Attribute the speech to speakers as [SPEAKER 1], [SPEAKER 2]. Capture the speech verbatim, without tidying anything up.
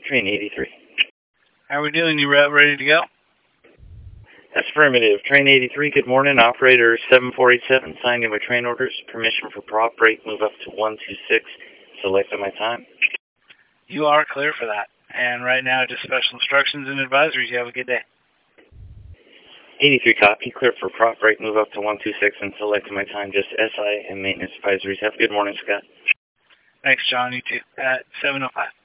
[SPEAKER 1] Train eighty-three.
[SPEAKER 2] How are we doing? You re- ready to go?
[SPEAKER 1] That's affirmative. Train eighty-three, good morning. Operator seven four eight seven, signed in with train orders. Permission for prop break, move up to one two six. Select my time.
[SPEAKER 2] You are clear for that. And right now, just special instructions and advisories. You have a good day.
[SPEAKER 1] eighty-three, copy. Clear for prop break, move up to one two six and select my time. Just S I and maintenance advisories. Have a good morning, Scott.
[SPEAKER 2] Thanks, John. You too. At seven oh five.